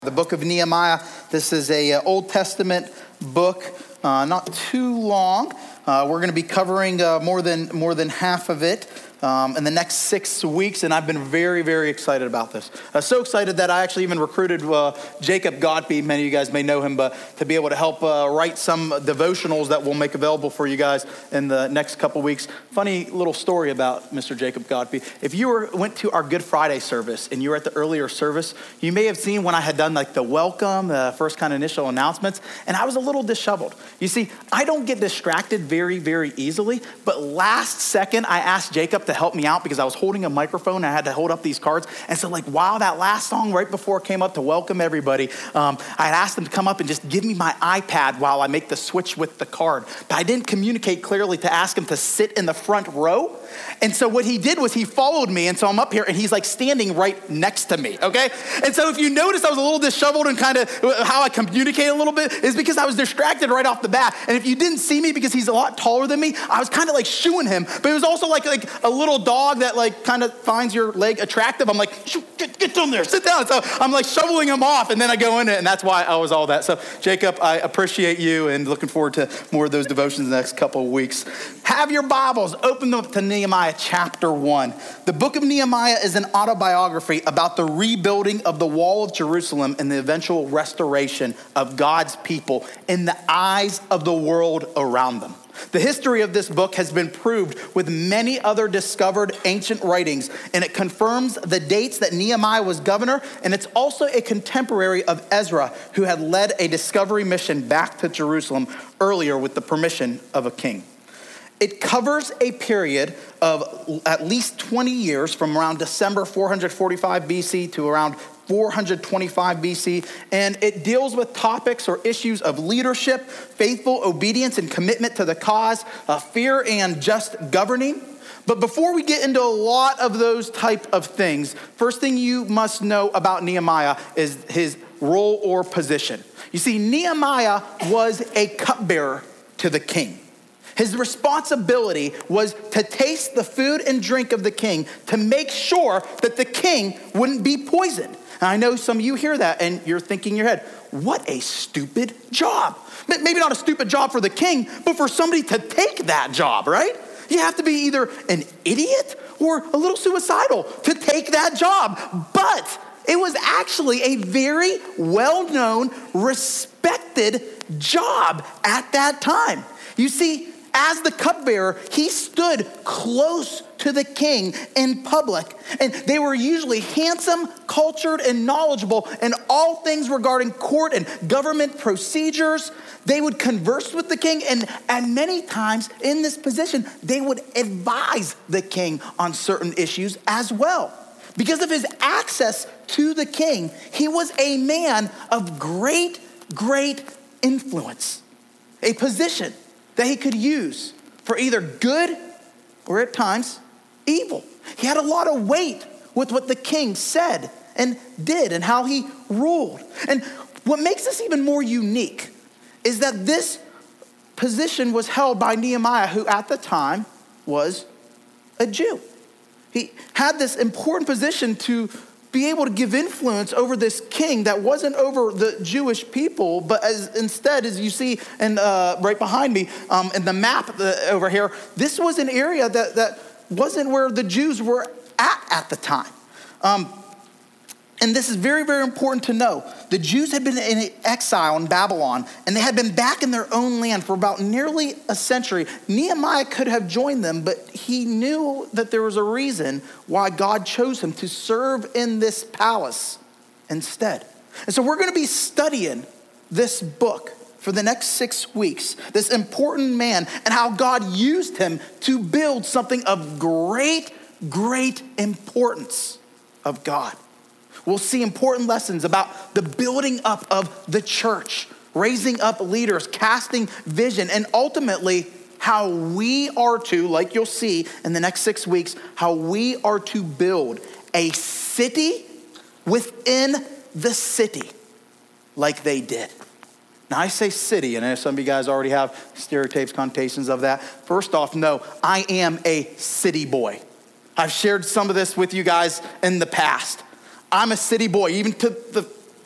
The book of Nehemiah, this is a Old Testament book, not too long. We're going to be covering more than half of it in the next 6 weeks, and I've been very, very excited about this. So excited that I actually even recruited Jacob Godby, many of you guys may know him, but to be able to help write some devotionals that we'll make available for you guys in the next couple weeks. Funny little story about Mr. Jacob Godby. If you went to our Good Friday service and you were at the earlier service, you may have seen when I had done like the welcome, the first kind of initial announcements, and I was a little disheveled. You see, I don't get distracted very, very easily, but last second I asked Jacob to help me out because I was holding a microphone and I had to hold up these cards. And so like, wow, that last song right before it came up to welcome everybody, I had asked him to come up and just give me my iPad while I make the switch with the card. But I didn't communicate clearly to ask him to sit in the front row. And so what he did was he followed me. And so I'm up here and he's like standing right next to me, okay? And so if you notice I was a little disheveled and kind of how I communicate a little bit is because I was distracted right off the bat. And if you didn't see me because he's a lot taller than me, I was kind of like shooing him. But it was also like a little dog that like kind of finds your leg attractive. I'm like, get down there, sit down. So I'm like shoveling him off and then I go in it and that's why I was all that. So Jacob, I appreciate you and looking forward to more of those devotions in the next couple of weeks. Have your Bibles, open them to Nehemiah chapter 1. The book of Nehemiah is an autobiography about the rebuilding of the wall of Jerusalem and the eventual restoration of God's people in the eyes of the world around them. The history of this book has been proved with many other discovered ancient writings, and it confirms the dates that Nehemiah was governor, and it's also a contemporary of Ezra, who had led a discovery mission back to Jerusalem earlier with the permission of a king. It covers a period of at least 20 years from around December 445 BC to around 425 BC, and it deals with topics or issues of leadership, faithful obedience and commitment to the cause, fear and just governing. But before we get into a lot of those type of things, first thing you must know about Nehemiah is his role or position. You see, Nehemiah was a cupbearer to the king. His responsibility was to taste the food and drink of the king to make sure that the king wouldn't be poisoned. And I know some of you hear that and you're thinking in your head, what a stupid job. Maybe not a stupid job for the king, but for somebody to take that job, right? You have to be either an idiot or a little suicidal to take that job. But it was actually a very well-known, respected job at that time. You see, as the cupbearer, he stood close to the king in public. And they were usually handsome, cultured, and knowledgeable in all things regarding court and government procedures. They would converse with the king, and many times in this position, they would advise the king on certain issues as well. Because of his access to the king, he was a man of great, great influence. A position that he could use for either good or at times evil. He had a lot of weight with what the king said and did and how he ruled. And what makes this even more unique is that this position was held by Nehemiah, who at the time was a Jew. He had this important position to be able to give influence over this king that wasn't over the Jewish people, but instead, as you see in, right behind me in the map over here, this was an area that wasn't where the Jews were at the time. And this is very, very important to know. The Jews had been in exile in Babylon, and they had been back in their own land for about nearly a century. Nehemiah could have joined them, but he knew that there was a reason why God chose him to serve in this palace instead. And so we're going to be studying this book for the next 6 weeks, this important man and how God used him to build something of great, great importance of God. We'll see important lessons about the building up of the church, raising up leaders, casting vision, and ultimately how we are to, like you'll see in the next 6 weeks, how we are to build a city within the city like they did. Now I say city, and I know some of you guys already have stereotypes, connotations of that. First off, no, I am a city boy. I've shared some of this with you guys in the past. I'm a city boy, even to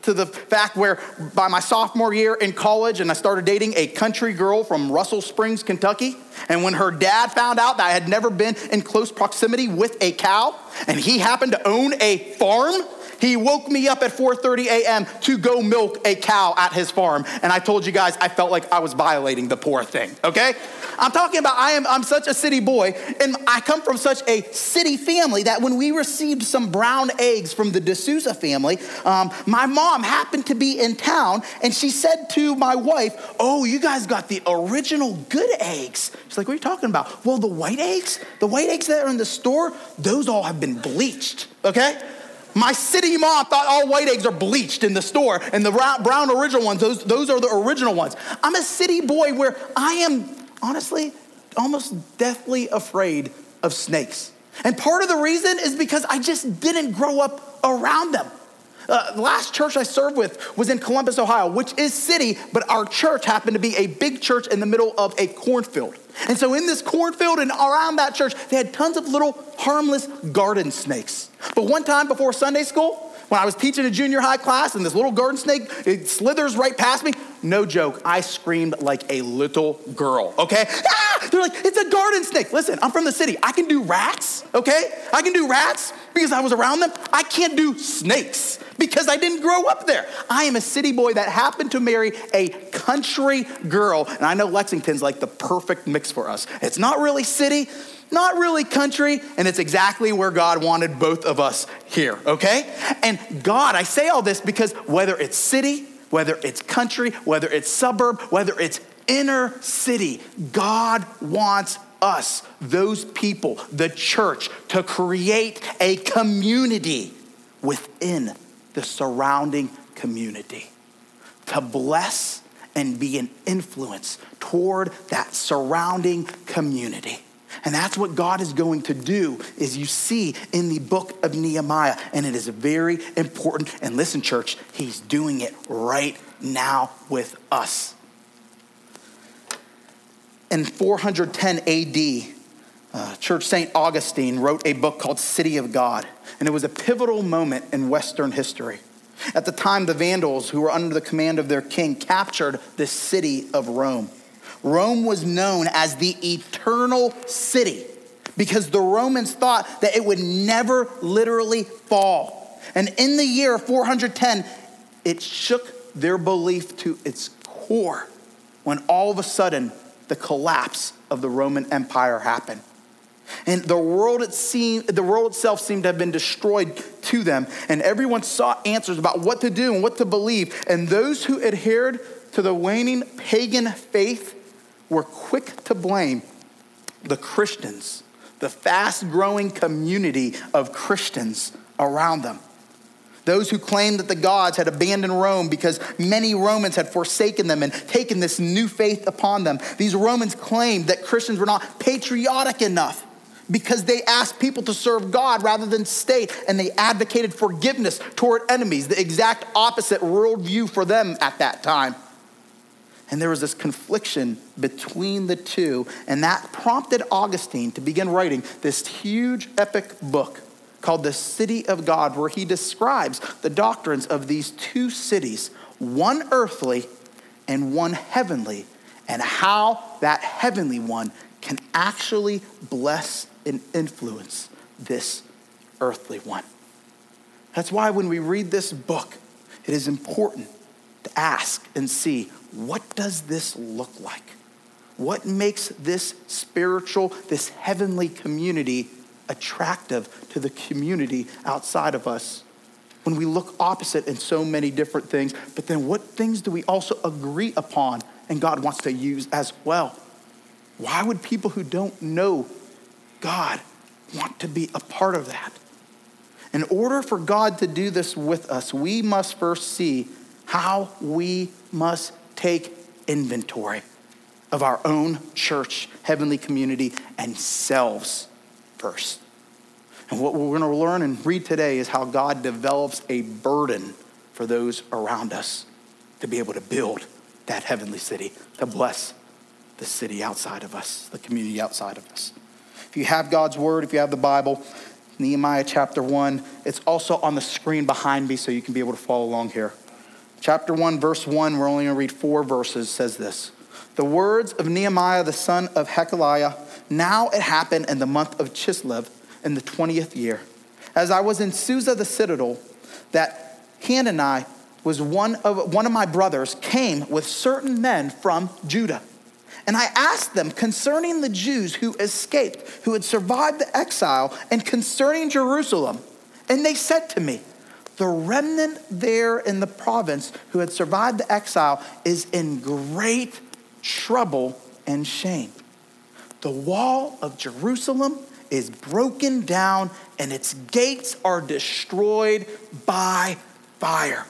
to the fact where by my sophomore year in college, and I started dating a country girl from Russell Springs, Kentucky. And when her dad found out that I had never been in close proximity with a cow, and he happened to own a farm, he woke me up at 4:30 a.m. to go milk a cow at his farm. And I told you guys, I felt like I was violating the poor thing, okay? I'm talking about I'm such a city boy, and I come from such a city family that when we received some brown eggs from the D'Souza family, my mom happened to be in town, and she said to my wife, "Oh, you guys got the original good eggs." She's like, "What are you talking about?" "Well, the white eggs that are in the store, those all have been bleached," okay? My city mom thought all white eggs are bleached in the store, and the brown original ones, those are the original ones. I'm a city boy where I am, honestly, almost deathly afraid of snakes. And part of the reason is because I just didn't grow up around them. The last church I served with was in Columbus, Ohio, which is city, but our church happened to be a big church in the middle of a cornfield. And so in this cornfield and around that church, they had tons of little harmless garden snakes. But one time before Sunday school, when I was teaching a junior high class and this little garden snake, it slithers right past me, no joke, I screamed like a little girl, okay? Ah! They're like, "It's a garden snake." Listen, I'm from the city. I can do rats, okay? I can do rats because I was around them. I can't do snakes because I didn't grow up there. I am a city boy that happened to marry a country girl, and I know Lexington's like the perfect mix for us. It's not really city, not really country, and it's exactly where God wanted both of us here, okay? And God, I say all this because whether it's city, whether it's country, whether it's suburb, whether it's inner city, God wants us, those people, the church, to create a community within the surrounding community, to bless and be an influence toward that surrounding community. And that's what God is going to do, is you see in the book of Nehemiah. And it is very important. And listen, church, he's doing it right now with us. In 410 AD, Church St. Augustine wrote a book called City of God. And it was a pivotal moment in Western history. At the time, the Vandals, who were under the command of their king, captured the city of Rome. Rome was known as the eternal city because the Romans thought that it would never literally fall. And in the year 410, it shook their belief to its core when all of a sudden the collapse of the Roman Empire happened. And the world itself seemed to have been destroyed to them, and everyone sought answers about what to do and what to believe. And those who adhered to the waning pagan faith were quick to blame the Christians, the fast-growing community of Christians around them. Those who claimed that the gods had abandoned Rome because many Romans had forsaken them and taken this new faith upon them. These Romans claimed that Christians were not patriotic enough because they asked people to serve God rather than state, and they advocated forgiveness toward enemies, the exact opposite worldview for them at that time. And there was this confliction between the two, and that prompted Augustine to begin writing this huge epic book called The City of God, where he describes the doctrines of these two cities, one earthly and one heavenly, and how that heavenly one can actually bless and influence this earthly one. That's why when we read this book, it is important to ask and see, what does this look like? What makes this spiritual, this heavenly community attractive to the community outside of us? When we look opposite in so many different things, but then what things do we also agree upon and God wants to use as well? Why would people who don't know God want to be a part of that? In order for God to do this with us, we must first see how we must take inventory of our own church, heavenly community, and selves first. And what we're going to learn and read today is how God develops a burden for those around us to be able to build that heavenly city, to bless the city outside of us, the community outside of us. If you have God's word, if you have the Bible, Nehemiah chapter 1, it's also on the screen behind me so you can be able to follow along here. chapter 1, verse 1, we're only going to read 4 verses, says this. The words of Nehemiah, the son of Hekeliah. Now it happened in the month of Chislev in the 20th year, as I was in Susa the citadel, that Hanani was one of my brothers, came with certain men from Judah. And I asked them concerning the Jews who escaped, who had survived the exile, and concerning Jerusalem. And they said to me, the remnant there in the province who had survived the exile is in great trouble and shame. The wall of Jerusalem is broken down and its gates are destroyed by fire.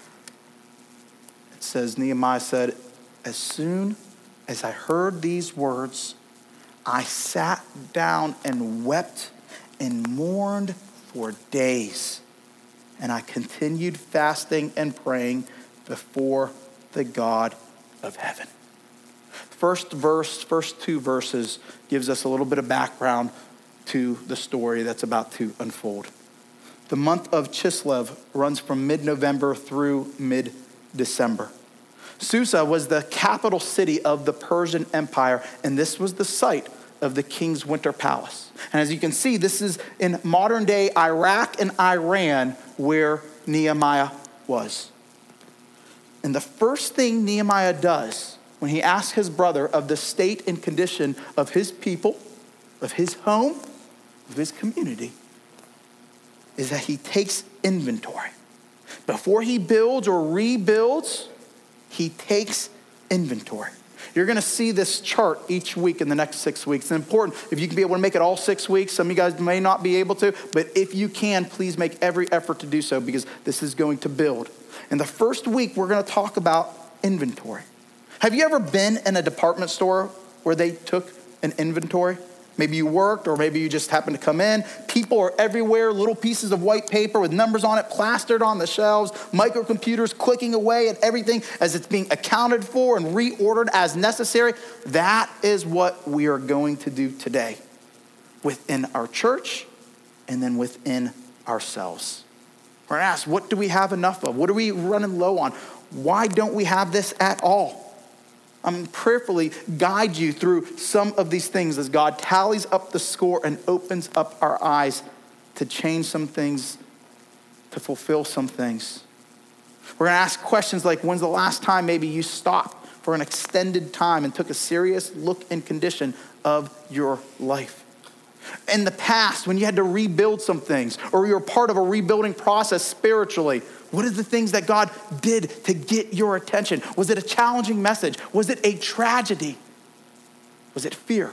It says, Nehemiah said, as soon as I heard these words, I sat down and wept and mourned for days. And I continued fasting and praying before the God of heaven. First 2 verses gives us a little bit of background to the story that's about to unfold. The month of Chislev runs from mid-November through mid-December. Susa was the capital city of the Persian Empire, and this was the site of the king's winter palace. And as you can see, this is in modern-day Iraq and Iran where Nehemiah was. And the first thing Nehemiah does when he asks his brother of the state and condition of his people, of his home, of his community, is that he takes inventory. Before he builds or rebuilds, he takes inventory. You're going to see this chart each week in the next 6 weeks. It's important if you can be able to make it all 6 weeks. Some of you guys may not be able to, but if you can, please make every effort to do so because this is going to build. In the first week, we're going to talk about inventory. Have you ever been in a department store where they took an inventory? Maybe you worked or maybe you just happened to come in. People are everywhere, little pieces of white paper with numbers on it plastered on the shelves, microcomputers clicking away at everything as it's being accounted for and reordered as necessary. That is what we are going to do today within our church and then within ourselves. We're going to ask, what do we have enough of? What are we running low on? Why don't we have this at all? I'm prayerfully guide you through some of these things as God tallies up the score and opens up our eyes to change some things, to fulfill some things. We're going to ask questions like, when's the last time maybe you stopped for an extended time and took a serious look and condition of your life? In the past, when you had to rebuild some things or you were part of a rebuilding process spiritually, what are the things that God did to get your attention? Was it a challenging message? Was it a tragedy? Was it fear?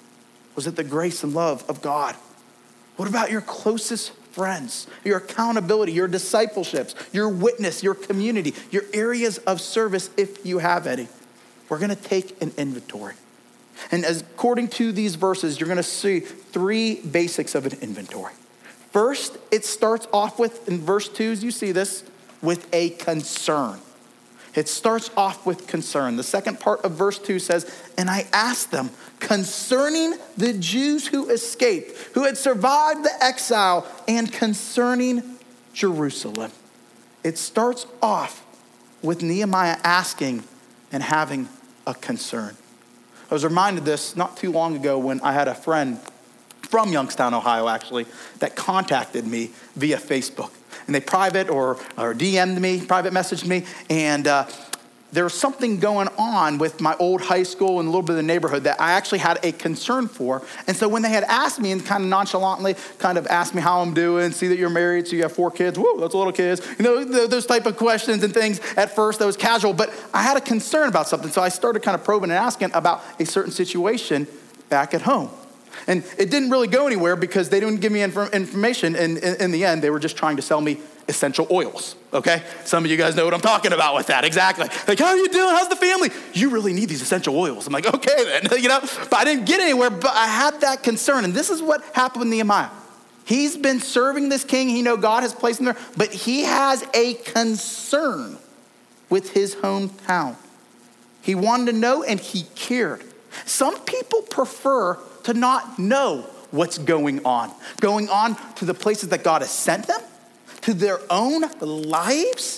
Was it the grace and love of God? What about your closest friends, your accountability, your discipleships, your witness, your community, your areas of service if you have any? We're going to take an inventory. And according to these verses, you're going to see 3 basics of an inventory. First, it starts off with, in verse 2, as you see this, with a concern. It starts off with concern. The second part of verse 2 says, and I asked them concerning the Jews who escaped, who had survived the exile, and concerning Jerusalem. It starts off with Nehemiah asking and having a concern. I was reminded of this not too long ago when I had a friend from Youngstown, Ohio, actually, that contacted me via Facebook. And they private or DM'd me, private messaged me, and there was something going on with my old high school and a little bit of the neighborhood that I actually had a concern for. And so when they had asked me and kind of nonchalantly kind of asked me how I'm doing, see that you're married, so you have 4 kids, whoa, that's a little kids. You know, those type of questions and things at first that was casual, but I had a concern about something. So I started kind of probing and asking about a certain situation back at home. And it didn't really go anywhere because they didn't give me information. And in the end, they were just trying to sell me essential oils, okay? Some of you guys know what I'm talking about with that, exactly. Like, how are you doing? How's the family? You really need these essential oils. I'm like, okay then, you know? But I didn't get anywhere, but I had that concern. And this is what happened with Nehemiah. He's been serving this king. He knows God has placed him there, but he has a concern with his hometown. He wanted to know and he cared. Some people prefer to not know what's going on to the places that God has sent them, to their own lives,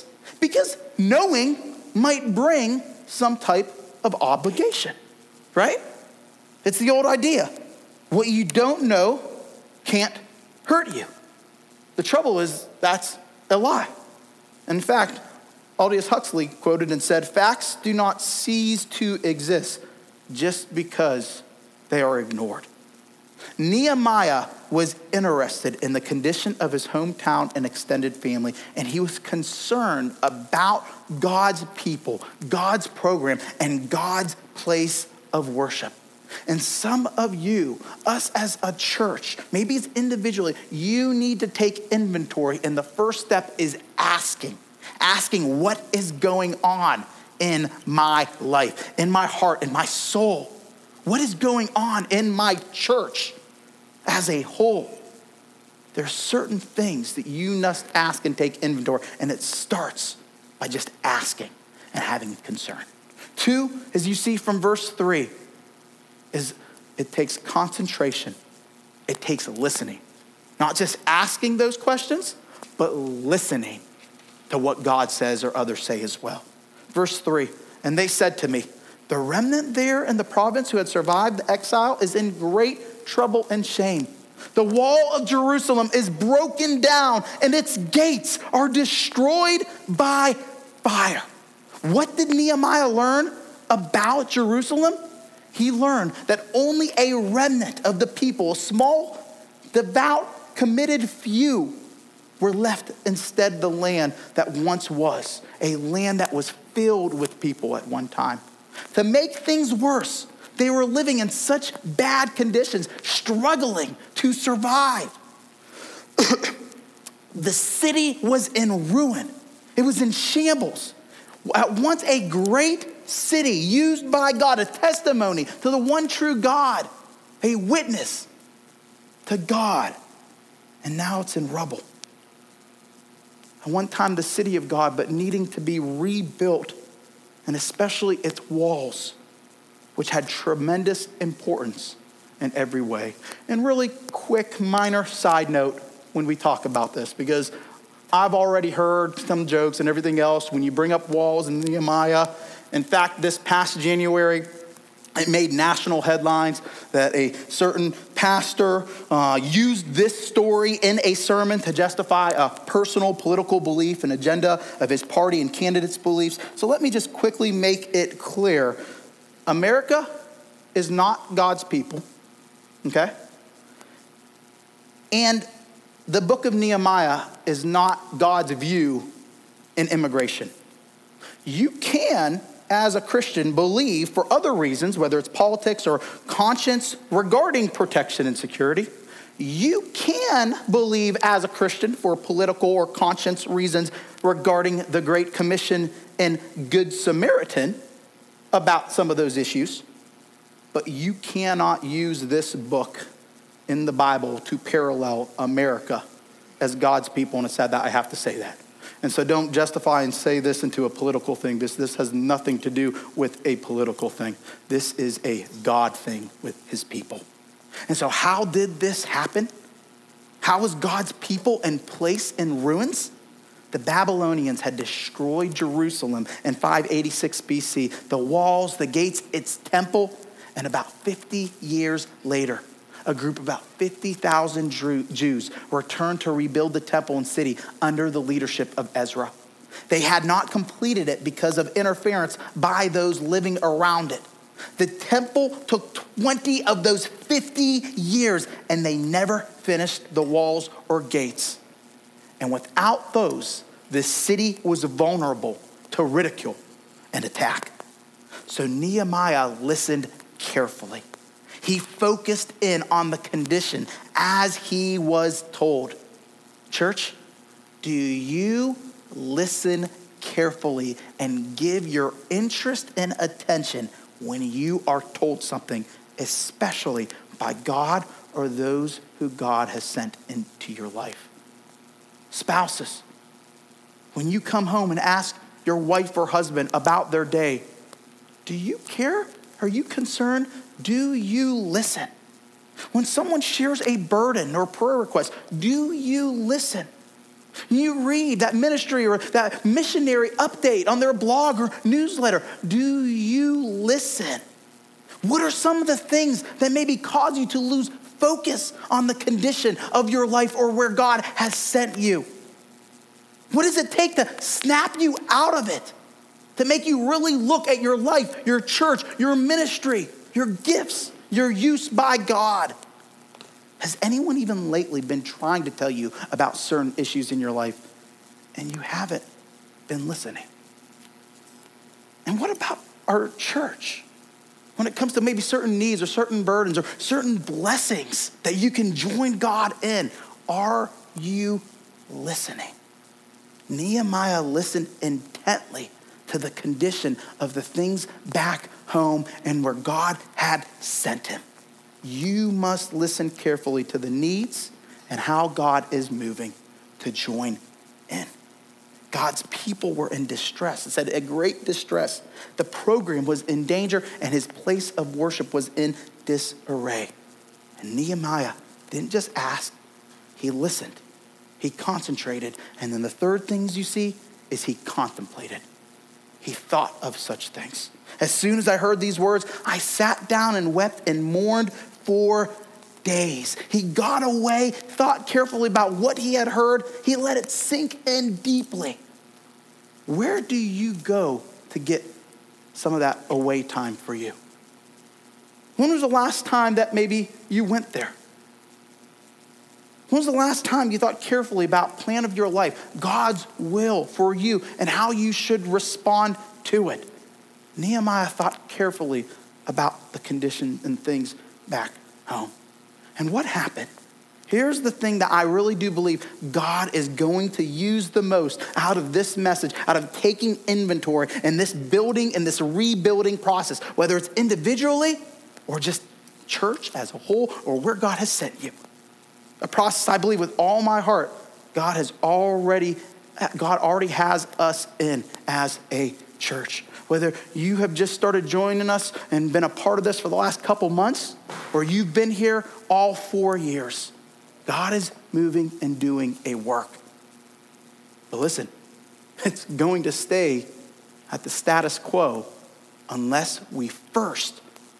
Because knowing might bring some type of obligation, right? It's the old idea. What you don't know can't hurt you. The trouble is that's a lie. In fact, Aldous Huxley quoted and said, "Facts do not cease to exist just because they are ignored." Nehemiah was interested in the condition of his hometown and extended family, and he was concerned about God's people, God's program, and God's place of worship. And some of you, us as a church, maybe it's individually, you need to take inventory, and the first step is asking what is going on in my life, in my heart, in my soul. What is going on in my church as a whole? There's certain things that you must ask and take inventory, and it starts by just asking and having concern. 2, as you see from verse 3, is it takes concentration. It takes listening. Not just asking those questions, but listening to what God says or others say as well. Verse 3, and they said to me, "The remnant there in the province who had survived the exile is in great trouble and shame. The wall of Jerusalem is broken down and its gates are destroyed by fire." What did Nehemiah learn about Jerusalem? He learned that only a remnant of the people, a small, devout, committed few, were left instead the land that once was, a land that was filled with people at one time. To make things worse, they were living in such bad conditions, struggling to survive. The city was in ruin. It was in shambles. At once a great city used by God, a testimony to the one true God, a witness to God. And now it's in rubble. At one time the city of God, but needing to be rebuilt, and especially its walls, which had tremendous importance in every way. And really quick minor side note when we talk about this, because I've already heard some jokes and everything else when you bring up walls and Nehemiah. In fact, this past January, it made national headlines that a certain pastor used this story in a sermon to justify a personal political belief and agenda of his party and candidates' beliefs. So let me just quickly make it clear. America is not God's people, okay? And the book of Nehemiah is not God's view in immigration. You can, as a Christian, believe for other reasons, whether it's politics or conscience regarding protection and security. You can believe as a Christian for political or conscience reasons regarding the Great Commission and Good Samaritan about some of those issues. But you cannot use this book in the Bible to parallel America as God's people. And it's sad that I have to say that. And so don't justify and say this into a political thing. This has nothing to do with a political thing. This is a God thing with his people. And so how did this happen? How was God's people in place in ruins? The Babylonians had destroyed Jerusalem in 586 BC. The walls, the gates, its temple. And about 50 years later, a group of about 50,000 Jews returned to rebuild the temple and city under the leadership of Ezra. They had not completed it because of interference by those living around it. The temple took 20 of those 50 years, and they never finished the walls or gates. And without those, the city was vulnerable to ridicule and attack. So Nehemiah listened carefully. He focused in on the condition as he was told. Church, do you listen carefully and give your interest and attention when you are told something, especially by God or those who God has sent into your life? Spouses, when you come home and ask your wife or husband about their day, do you care? Are you concerned? Do you listen? When someone shares a burden or prayer request, do you listen? You read that ministry or that missionary update on their blog or newsletter. Do you listen? What are some of the things that maybe cause you to lose focus on the condition of your life or where God has sent you? What does it take to snap you out of it? To make you really look at your life, your church, your ministry, your gifts, your use by God? Has anyone even lately been trying to tell you about certain issues in your life and you haven't been listening? And what about our church? When it comes to maybe certain needs or certain burdens or certain blessings that you can join God in, are you listening? Nehemiah listened intently to the condition of the things back home and where God had sent him. You must listen carefully to the needs and how God is moving to join in. God's people were in distress. It said a great distress. The program was in danger and his place of worship was in disarray. And Nehemiah didn't just ask, he listened. He concentrated. And then the third things you see is he contemplated. He thought of such things. As soon as I heard these words, I sat down and wept and mourned for days. He got away, thought carefully about what he had heard. He let it sink in deeply. Where do you go to get some of that away time for you? When was the last time that maybe you went there? When was the last time you thought carefully about plan of your life, God's will for you and how you should respond to it? Nehemiah thought carefully about the condition and things back home. And what happened? Here's the thing that I really do believe God is going to use the most out of this message, out of taking inventory and this building and this rebuilding process, whether it's individually or just church as a whole or where God has sent you. A process I believe with all my heart, God already has us in as a church. Whether you have just started joining us and been a part of this for the last couple months, or you've been here all 4 years, God is moving and doing a work. But listen, it's going to stay at the status quo unless we first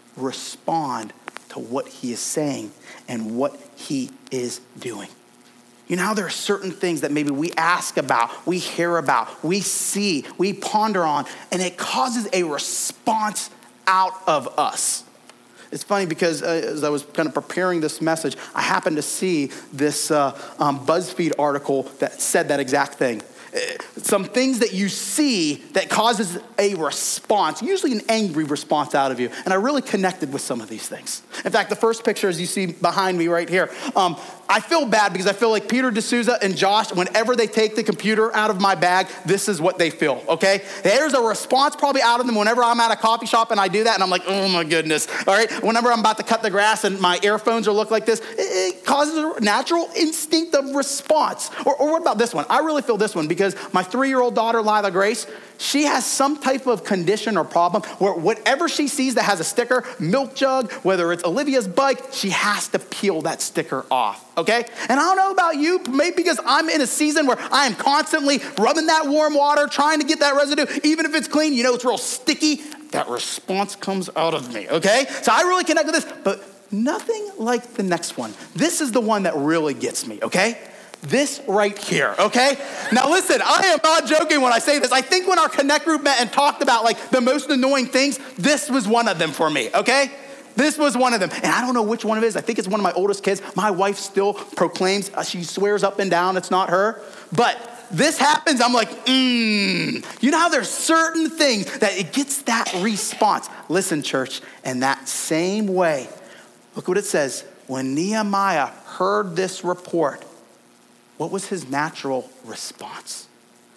respond to what he is saying and what he is doing. You know how there are certain things that maybe we ask about, we hear about, we see, we ponder on, and it causes a response out of us. It's funny because as I was kind of preparing this message, I happened to see this BuzzFeed article that said that exact thing. Some things that you see that causes a response, usually an angry response out of you. And I really connected with some of these things. In fact, the first picture, as you see behind me right here, I feel bad because I feel like Peter D'Souza and Josh, whenever they take the computer out of my bag, this is what they feel, okay? There's a response probably out of them whenever I'm at a coffee shop and I do that and I'm like, oh my goodness, all right? Whenever I'm about to cut the grass and my earphones will look like this, it causes a natural instinctive response. Or what about this one? I really feel this one because my 3-year-old daughter, Lila Grace, she has some type of condition or problem where whatever she sees that has a sticker, milk jug, whether it's Olivia's bike, she has to peel that sticker off, okay? And I don't know about you, maybe because I'm in a season where I am constantly rubbing that warm water, trying to get that residue, even if it's clean, you know it's real sticky, that response comes out of me, okay? So I really connect with this, but nothing like the next one. This is the one that really gets me, okay? This right here, okay? Now listen, I am not joking when I say this. I think when our Connect group met and talked about like the most annoying things, this was one of them for me, okay? This was one of them. And I don't know which one it is. I think it's one of my oldest kids. My wife still proclaims, she swears up and down it's not her. But this happens, I'm like, You know how there's certain things that it gets that response. Listen, church, in that same way, look what it says. When Nehemiah heard this report, what was his natural response?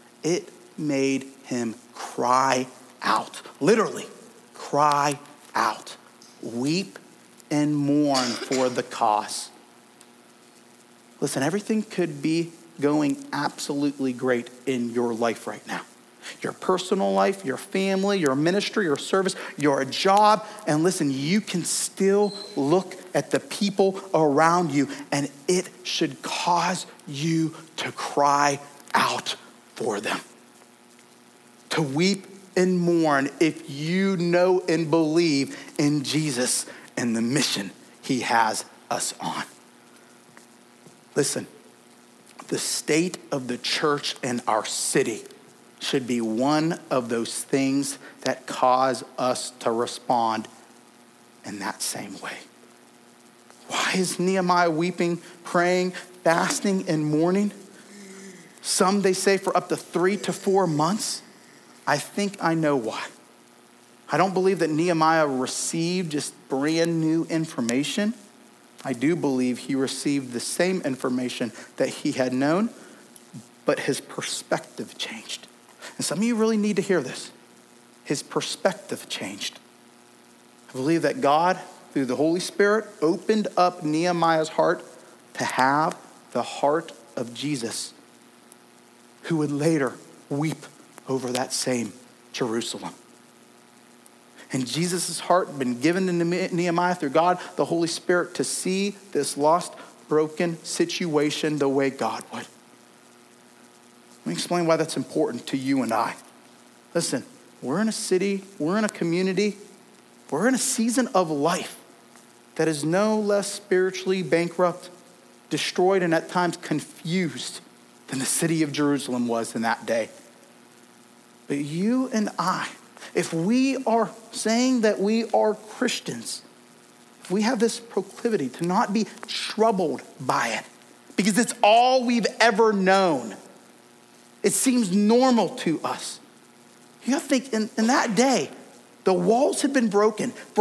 It made him cry out. Literally, cry out. Weep and mourn for the cause. Listen, everything could be going absolutely great in your life right now. your personal life, your family, your ministry, your service, your job. And listen, you can still look at the people around you, and it should cause you to cry out for them, to weep and mourn if you know and believe in Jesus and the mission he has us on. Listen, the state of the church in our city should be one of those things that cause us to respond in that same way. Why is Nehemiah weeping, praying, fasting, and mourning? Some, they say, for up to 3 to 4 months. I think I know why. I don't believe that Nehemiah received just brand new information. I do believe he received the same information that he had known, but his perspective changed. And some of you really need to hear this. His perspective changed. I believe that God, through the Holy Spirit, opened up Nehemiah's heart to have the heart of Jesus, who would later weep over that same Jerusalem. And Jesus' heart had been given to Nehemiah through God, the Holy Spirit, to see this lost, broken situation the way God would. Let me explain why that's important to you and I. Listen, we're in a city, we're in a community, we're in a season of life that is no less spiritually bankrupt, destroyed, and at times confused than the city of Jerusalem was in that day. But you and I, if we are saying that we are Christians, if we have this proclivity to not be troubled by it, because it's all we've ever known, it seems normal to us. You have to think, in that day, the walls had been broken for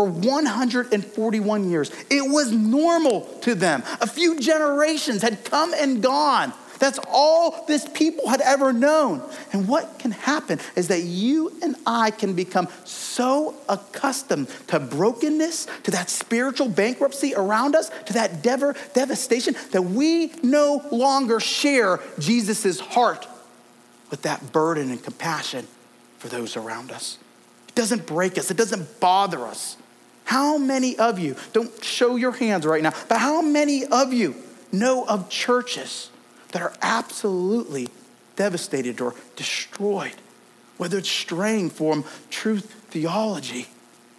141 years. It was normal to them. A few generations had come and gone. That's all this people had ever known. And what can happen is that you and I can become so accustomed to brokenness, to that spiritual bankruptcy around us, to that devastation, that we no longer share Jesus' heart with that burden and compassion for those around us. It doesn't break us. It doesn't bother us. How many of you, don't show your hands right now, but how many of you know of churches that are absolutely devastated or destroyed, whether it's straying from truth theology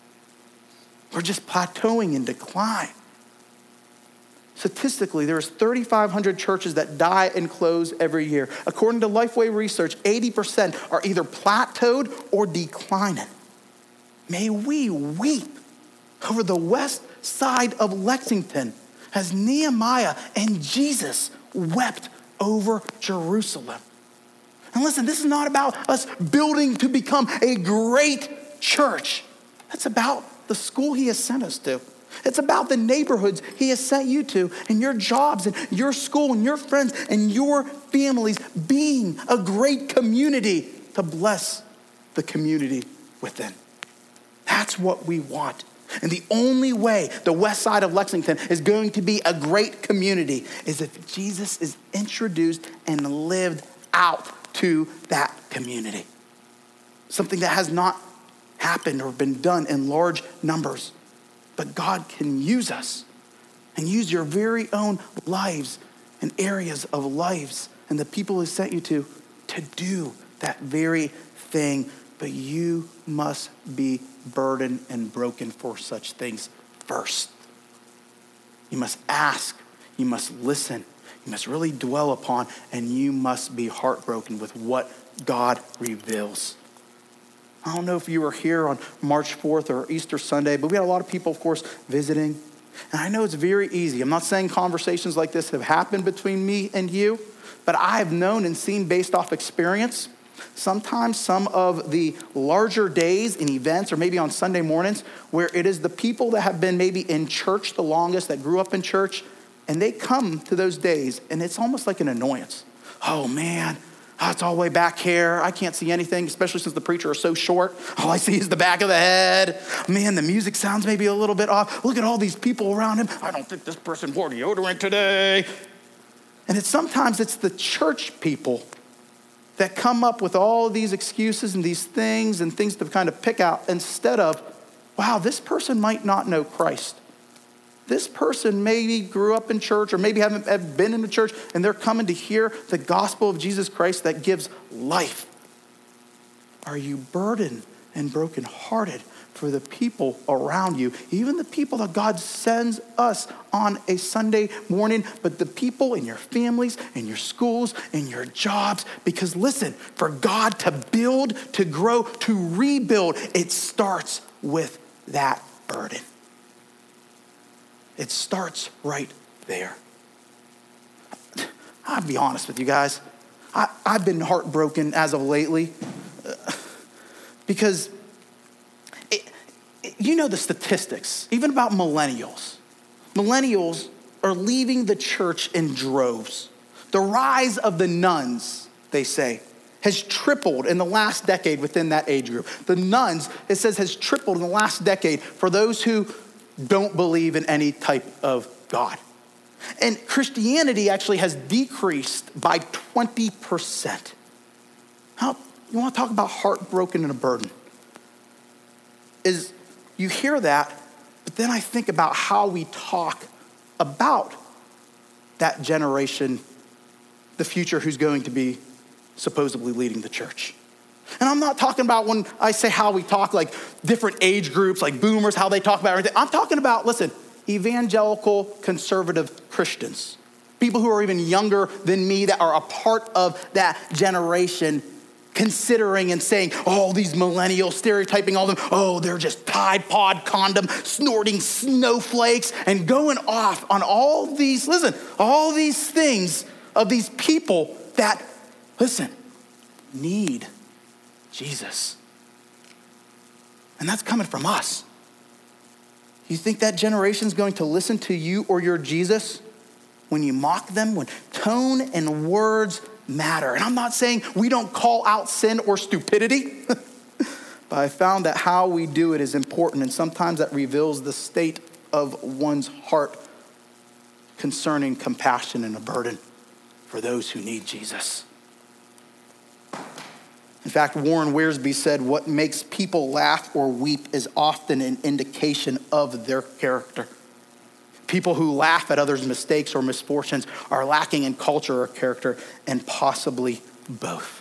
or just plateauing in decline? Statistically, there's 3,500 churches that die and close every year. According to Lifeway Research, 80% are either plateaued or declining. May we weep over the west side of Lexington as Nehemiah and Jesus wept over Jerusalem. And listen, this is not about us building to become a great church. That's about the school he has sent us to. It's about the neighborhoods he has sent you to, and your jobs and your school and your friends and your families being a great community to bless the community within. That's what we want. And the only way the west side of Lexington is going to be a great community is if Jesus is introduced and lived out to that community. Something that has not happened or been done in large numbers. But God can use us and use your very own lives and areas of lives and the people who sent you to do that very thing. But you must be burdened and broken for such things first. You must ask, you must listen, you must really dwell upon, and you must be heartbroken with what God reveals. I don't know if you were here on March 4th or Easter Sunday, but we had a lot of people, of course, visiting. And I know it's very easy. I'm not saying conversations like this have happened between me and you, but I have known and seen based off experience, sometimes some of the larger days and events, or maybe on Sunday mornings, where it is the people that have been maybe in church the longest, that grew up in church, and they come to those days, and it's almost like an annoyance. Oh, man. Oh, it's all the way back here. I can't see anything, especially since the preacher is so short. All I see is the back of the head. Man, the music sounds maybe a little bit off. Look at all these people around him. I don't think this person wore deodorant today. And sometimes it's the church people that come up with all these excuses and these things and things to kind of pick out instead of, wow, this person might not know Christ. This person maybe grew up in church or maybe haven't been in the church, and they're coming to hear the gospel of Jesus Christ that gives life. Are you burdened and brokenhearted for the people around you, even the people that God sends us on a Sunday morning, but the people in your families, in your schools, in your jobs? Because listen, for God to build, to grow, to rebuild, it starts with that burden. It starts right there. I'll be honest with you guys. I've been heartbroken as of lately because you know the statistics, even about millennials. Millennials are leaving the church in droves. The rise of the nuns, they say, has tripled in the last decade within that age group. The nuns, it says, has tripled in the last decade for those who don't believe in any type of God. And Christianity actually has decreased by 20%. How, you want to talk about heartbroken and a burden? Is you hear that, but then I think about how we talk about that generation, the future who's going to be supposedly leading the church. And I'm not talking about when I say how we talk, like different age groups, like boomers, how they talk about everything. I'm talking about, listen, evangelical conservative Christians, people who are even younger than me that are a part of that generation, considering and saying, oh, these millennials, stereotyping all of them, oh, they're just Tide Pod condom, snorting snowflakes, and going off on all these, listen, all these things of these people that, listen, need Jesus. And that's coming from us. You think that generation's going to listen to you or your Jesus when you mock them, when tone and words matter? And I'm not saying we don't call out sin or stupidity, but I found that how we do it is important, and sometimes that reveals the state of one's heart concerning compassion and a burden for those who need Jesus. In fact, Warren Wiersbe said, what makes people laugh or weep is often an indication of their character. People who laugh at others' mistakes or misfortunes are lacking in culture or character, and possibly both.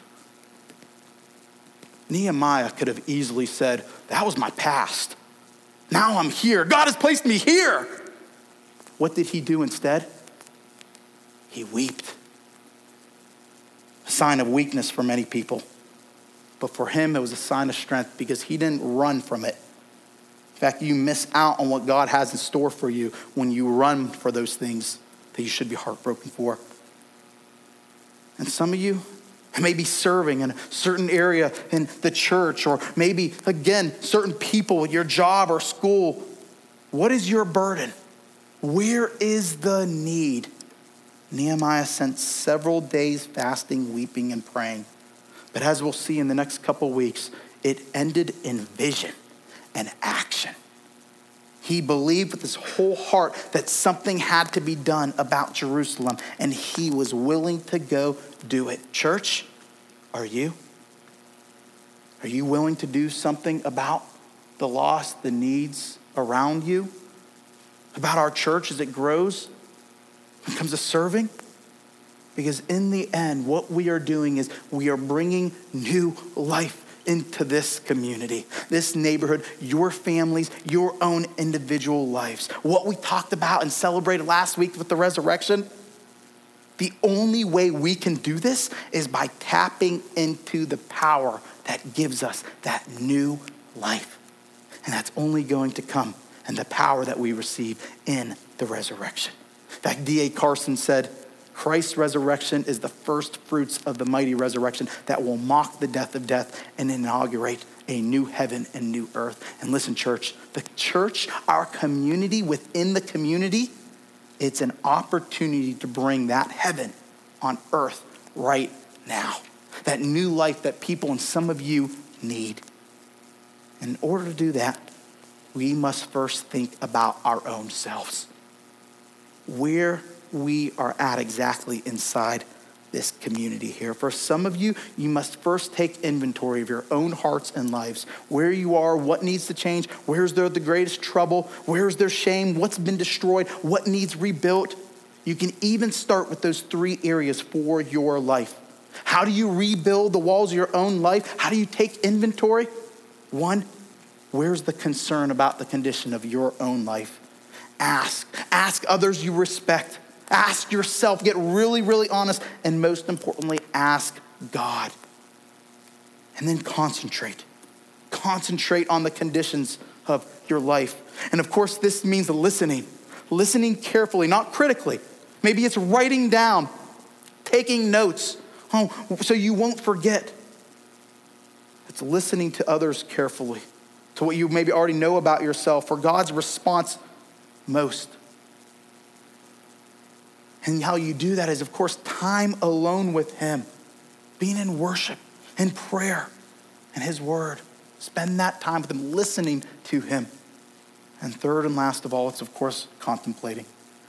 Nehemiah could have easily said, that was my past. Now I'm here. God has placed me here. What did he do instead? He wept. A sign of weakness for many people. But for him, it was a sign of strength because he didn't run from it. In fact, you miss out on what God has in store for you when you run for those things that you should be heartbroken for. And some of you may be serving in a certain area in the church, or maybe, again, certain people at your job or school. What is your burden? Where is the need? Nehemiah spent several days fasting, weeping, and praying. But as we'll see in the next couple weeks, it ended in vision and action. He believed with his whole heart that something had to be done about Jerusalem, and he was willing to go do it. Church, are you? Are you willing to do something about the lost, the needs around you? About our church as it grows? When it comes to serving? Because in the end, what we are doing is we are bringing new life into this community, this neighborhood, your families, your own individual lives. What we talked about and celebrated last week with the resurrection, the only way we can do this is by tapping into the power that gives us that new life. And that's only going to come in the power that we receive in the resurrection. In fact, D.A. Carson said, Christ's resurrection is the first fruits of the mighty resurrection that will mock the death of death and inaugurate a new heaven and new earth. And listen, church, the church, our community within the community, it's an opportunity to bring that heaven on earth right now. That new life that people and some of you need. In order to do that, we must first think about our own selves. Where we are at exactly inside this community here. For some of you, you must first take inventory of your own hearts and lives. Where you are, what needs to change, where's there the greatest trouble, where's there shame, what's been destroyed, what needs rebuilt. You can even start with those 3 areas for your life. How do you rebuild the walls of your own life? How do you take inventory? 1, where's the concern about the condition of your own life? Ask others you respect. Ask yourself, get really, really honest, and most importantly, ask God. And then concentrate. Concentrate on the conditions of your life. And of course, this means listening carefully, not critically. Maybe it's writing down, taking notes, so you won't forget. It's listening to others carefully, to what you maybe already know about yourself, for God's response most. And how you do that is, of course, time alone with him, being in worship, in prayer, and his word. Spend that time with him, listening to him. And third and last of all, it's, of course, contemplating.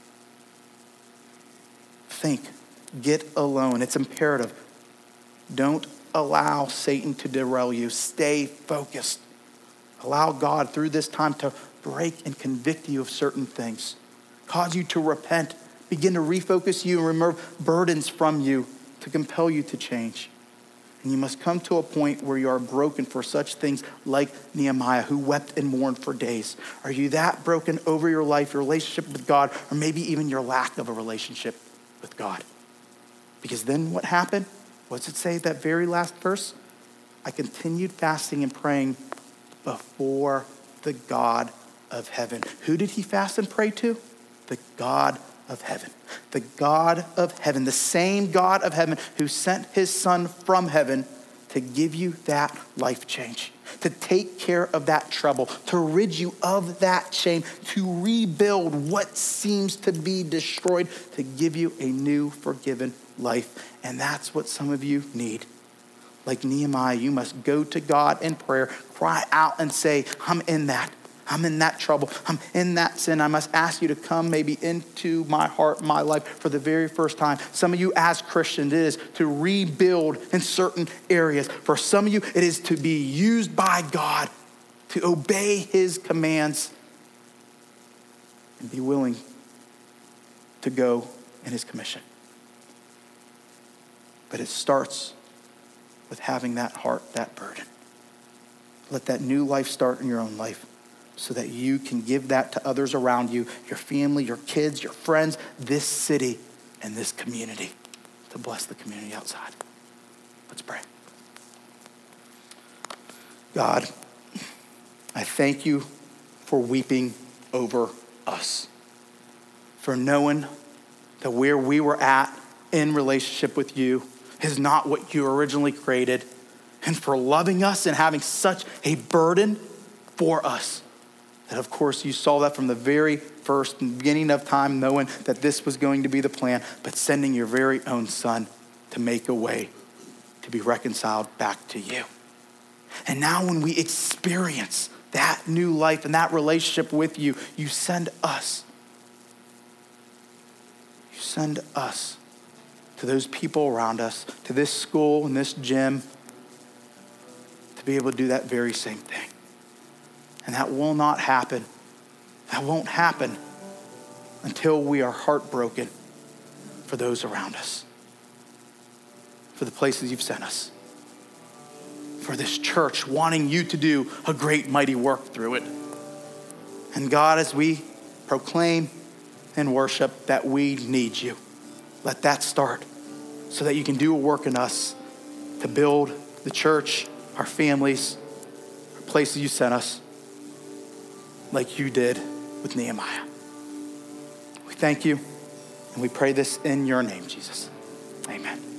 Think, get alone. It's imperative. Don't allow Satan to derail you. Stay focused. Allow God through this time to break and convict you of certain things. Cause you to repent. Begin to refocus you and remove burdens from you to compel you to change. And you must come to a point where you are broken for such things like Nehemiah, who wept and mourned for days. Are you that broken over your life, your relationship with God, or maybe even your lack of a relationship with God? Because then what happened? What does it say, that very last verse? I continued fasting and praying before the God of heaven. Who did he fast and pray to? The God of heaven. The God of heaven. The same God of heaven who sent his son from heaven to give you that life change, to take care of that trouble, to rid you of that shame, to rebuild what seems to be destroyed, to give you a new forgiven life. And that's what some of you need. Like Nehemiah, you must go to God in prayer, cry out and say, I'm in that. I'm in that trouble. I'm in that sin. I must ask you to come maybe into my heart, my life for the very first time. Some of you as Christians, it is to rebuild in certain areas. For some of you, it is to be used by God to obey his commands and be willing to go in his commission. But it starts with having that heart, that burden. Let that new life start in your own life, so that you can give that to others around you, your family, your kids, your friends, this city, and this community, to bless the community outside. Let's pray. God, I thank you for weeping over us, for knowing that where we were at in relationship with you is not what you originally created, and for loving us and having such a burden for us. That, of course, you saw that from the very first beginning of time, knowing that this was going to be the plan, but sending your very own son to make a way to be reconciled back to you. And now when we experience that new life and that relationship with you, you send us. You send us to those people around us, to this school and this gym, to be able to do that very same thing. And that will not happen. That won't happen until we are heartbroken for those around us, for the places you've sent us, for this church wanting you to do a great, mighty work through it. And God, as we proclaim and worship that we need you, let that start so that you can do a work in us to build the church, our families, our places you sent us, like you did with Nehemiah. We thank you, and we pray this in your name, Jesus. Amen.